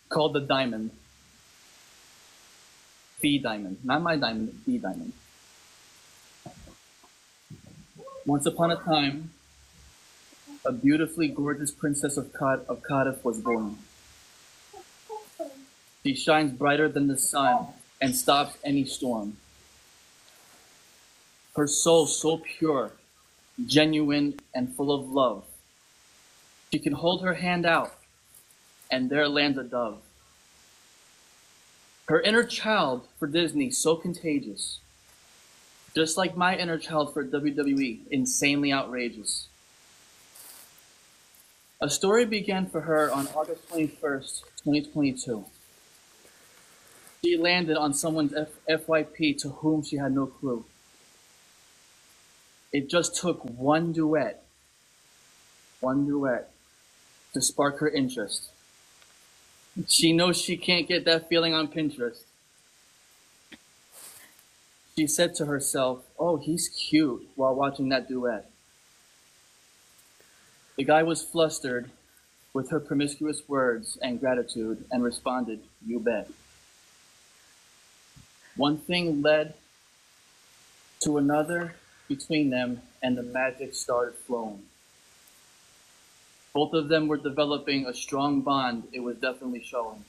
called the Diamond. The Diamond. Not my diamond, the Diamond. Once upon a time, a beautifully gorgeous princess of Cardiff was born. She shines brighter than the sun and stops any storm. Her soul so pure, genuine, and full of love. She can hold her hand out, and there lands a dove. Her inner child for Disney so contagious, just like my inner child for WWE, insanely outrageous. A story began for her on August 21st, 2022. She landed on someone's FYP to whom she had no clue. It just took one duet, to spark her interest. She knows she can't get that feeling on Pinterest. She said to herself, "Oh, he's cute," while watching that duet. The guy was flustered with her promiscuous words and gratitude and responded, "You bet." One thing led to another between them, and the magic started flowing. Both of them were developing a strong bond. It was definitely showing.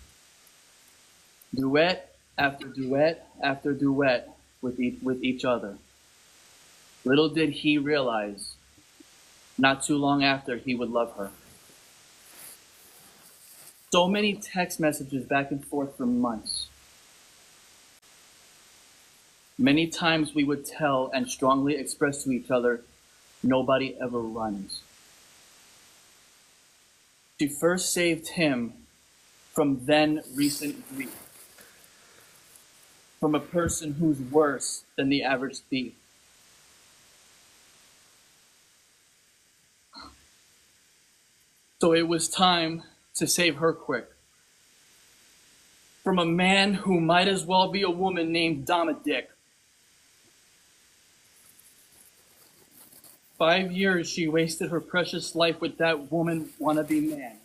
Duet after duet after duet with each other. Little did he realize, not too long after, he would love her. So many text messages back and forth for months. Many times we would tell and strongly express to each other, nobody ever runs. She first saved him from then recent grief, from a person who's worse than the average thief. So it was time to save her quick, from a man who might as well be a woman named Dominic. 5 years she wasted her precious life with that woman wannabe man.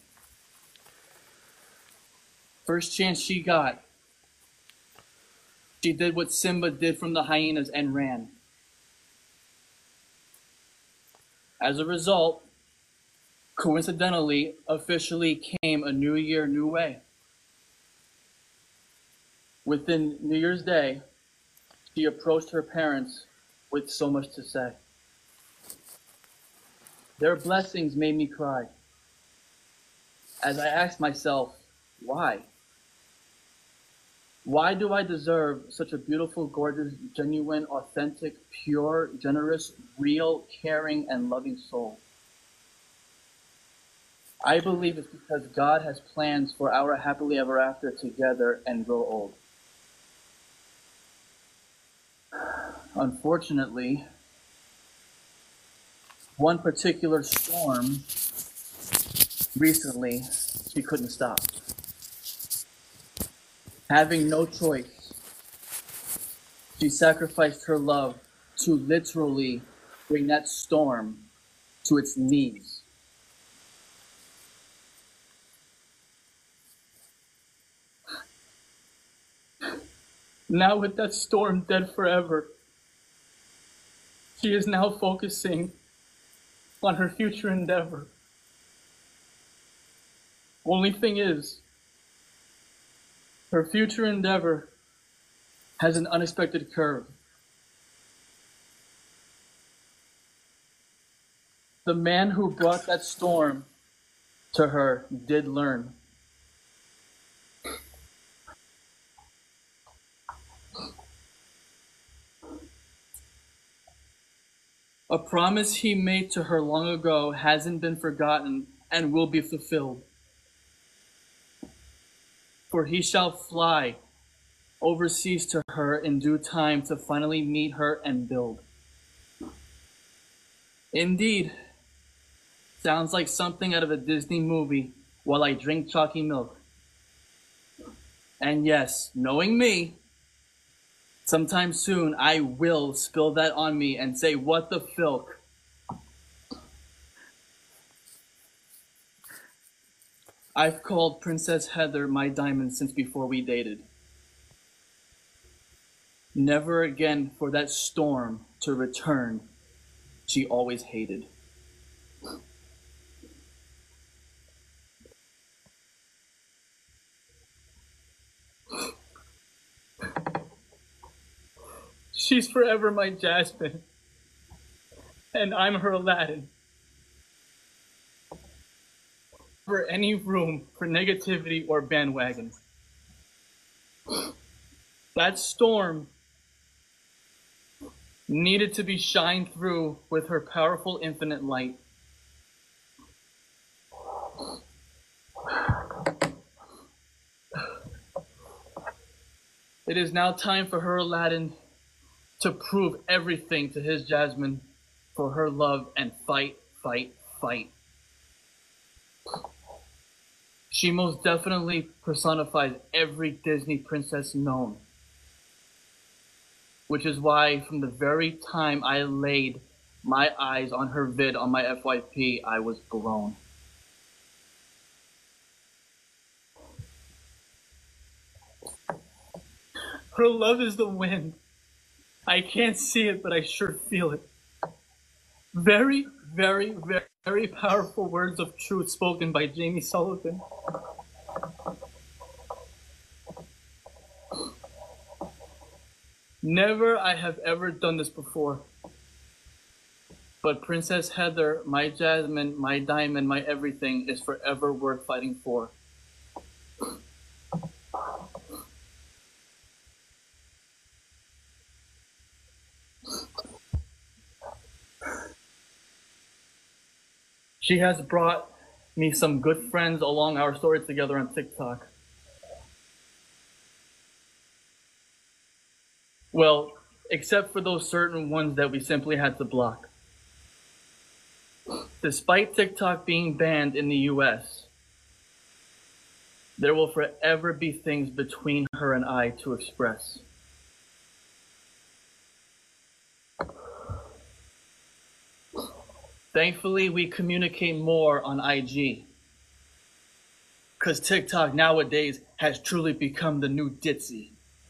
First chance she got, she did what Simba did from the hyenas and ran. As a result, coincidentally, officially came a new year, new way. Within New Year's Day, she approached her parents with so much to say. Their blessings made me cry, as I asked myself, why? Why do I deserve such a beautiful, gorgeous, genuine, authentic, pure, generous, real, caring, and loving soul? I believe it's because God has plans for our happily ever after together and grow old. Unfortunately, one particular storm recently, she couldn't stop. Having no choice, she sacrificed her love to literally bring that storm to its knees. Now with that storm dead forever, she is now focusing on her future endeavor. Only thing is, her future endeavor has an unexpected curve. The man who brought that storm to her did learn. A promise he made to her long ago hasn't been forgotten and will be fulfilled. For he shall fly overseas to her in due time to finally meet her and build. Indeed, sounds like something out of a Disney movie while I drink chalky milk. And yes, knowing me, sometime soon I will spill that on me and say, "What the filk?" I've called Princess Heather my diamond since before we dated. Never again for that storm to return she always hated. She's forever my Jasmine, and I'm her Aladdin. For any room for negativity or bandwagon. That storm needed to be shined through with her powerful infinite light. It is now time for her Aladdin to prove everything to his Jasmine for her love and fight, fight, fight. She most definitely personifies every Disney princess known. Which is why from the very time I laid my eyes on her vid on my FYP, I was blown. Her love is the wind. I can't see it, but I sure feel it. Very, very, very, very powerful words of truth spoken by Jamie Sullivan. Never I have ever done this before. But Princess Heather, my Jasmine, my diamond, my everything, is forever worth fighting for. She has brought me some good friends along our story together on TikTok. Well, except for those certain ones that we simply had to block. Despite TikTok being banned in the US, there will forever be things between her and I to express. Thankfully, we communicate more on IG. Because TikTok nowadays has truly become the new Ditzy.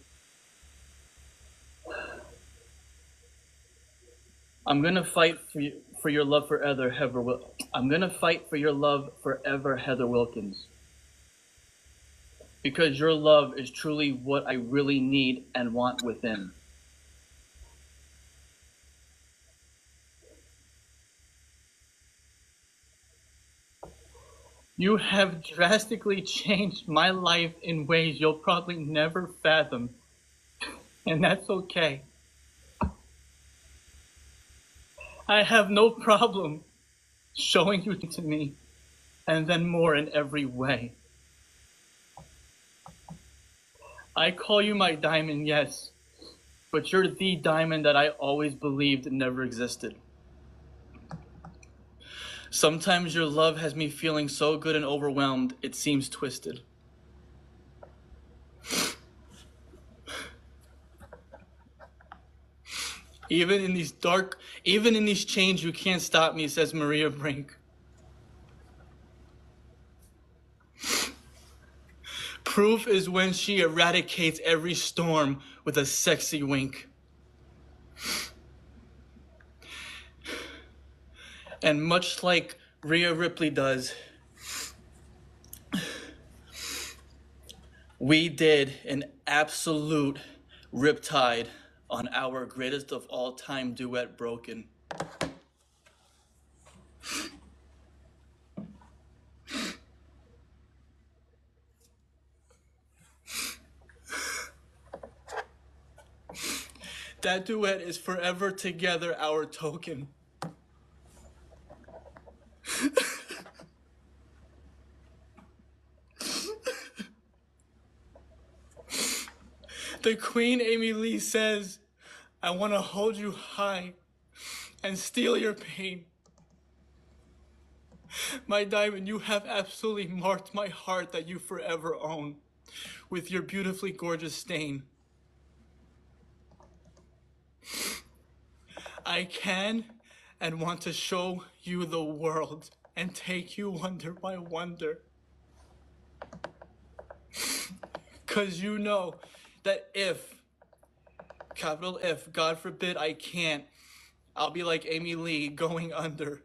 I'm gonna fight for your love forever, Heather. I'm gonna fight for your love forever, Heather Wilkins. Because your love is truly what I really need and want within. You have drastically changed my life in ways you'll probably never fathom, and that's okay. I have no problem showing you to me, and then more in every way. I call you my diamond, yes, but you're the diamond that I always believed never existed. Sometimes your love has me feeling so good and overwhelmed, it seems twisted. Even in these chains, you can't stop me, says Maria Brink. Proof is when she eradicates every storm with a sexy wink. And much like Rhea Ripley does, we did an absolute riptide on our greatest of all time duet, Broken. That duet is forever together our token. The Queen Amy Lee says, I want to hold you high and steal your pain. My diamond, you have absolutely marked my heart that you forever own with your beautifully gorgeous stain. I can and want to show you the world and take you wonder by wonder. 'Cause you know that if, capital If, God forbid I can't, I'll be like Amy Lee going under.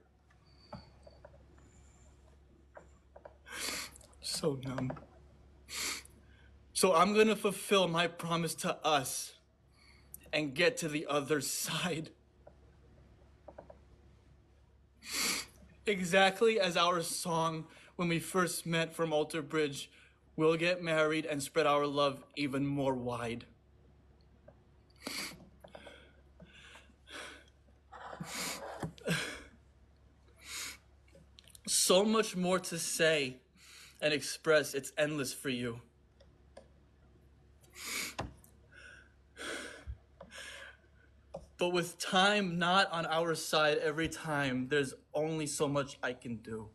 So numb. So I'm gonna fulfill my promise to us and get to the other side. Exactly as our song when we first met from Alter Bridge, we'll get married and spread our love even more wide. So much more to say and express, it's endless for you. But with time not on our side every time, there's only so much I can do.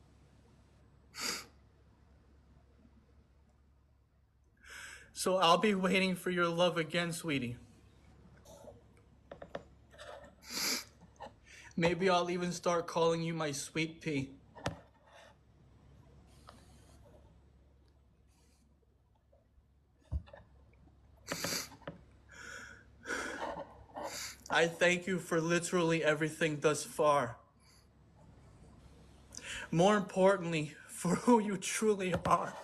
So I'll be waiting for your love again, sweetie. Maybe I'll even start calling you my sweet pea. I thank you for literally everything thus far. More importantly, for who you truly are.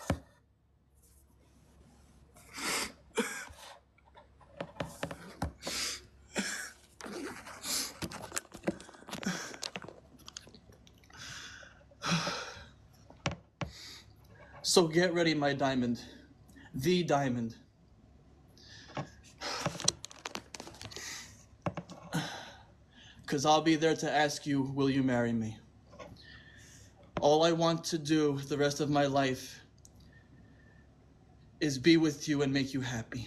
So get ready, my diamond. The diamond. 'Cause I'll be there to ask you, will you marry me? All I want to do the rest of my life is be with you and make you happy.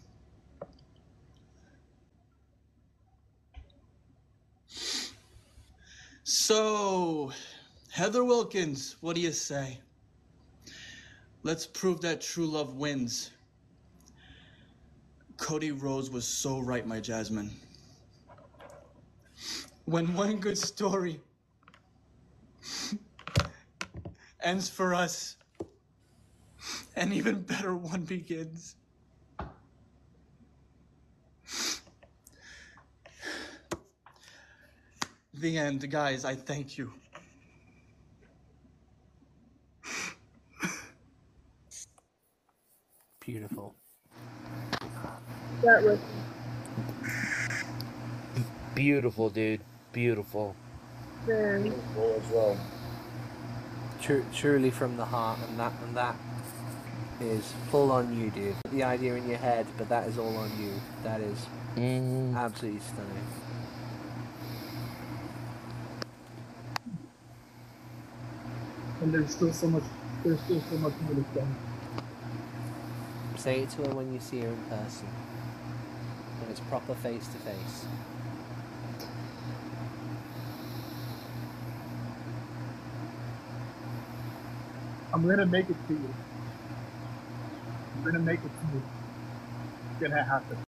So, Heather Wilkins, what do you say? Let's prove that true love wins. Cody Rose was so right, my Jasmine. When one good story ends for us, an even better one begins. The end, guys, I thank you. Beautiful. That was Beautiful, dude. Beautiful. very Beautiful as well. Truly from the heart, and that is full on you, dude. The idea in your head, but that is all on you. That is absolutely stunning. and there's still so much more to say. Say it to her when you see her in person, when it's proper face to face. I'm gonna make it to you. I'm gonna make it to you. It's gonna happen.